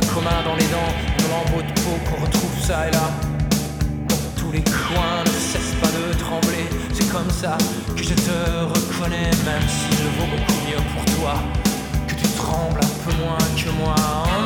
commun dans les dents, nos lambeaux de peau qu'on retrouve ça et là. Dans tous les coins, ne cesse pas de trembler. C'est comme ça que je te reconnais, même s'il vaut beaucoup mieux pour toi que tu trembles un peu moins que moi.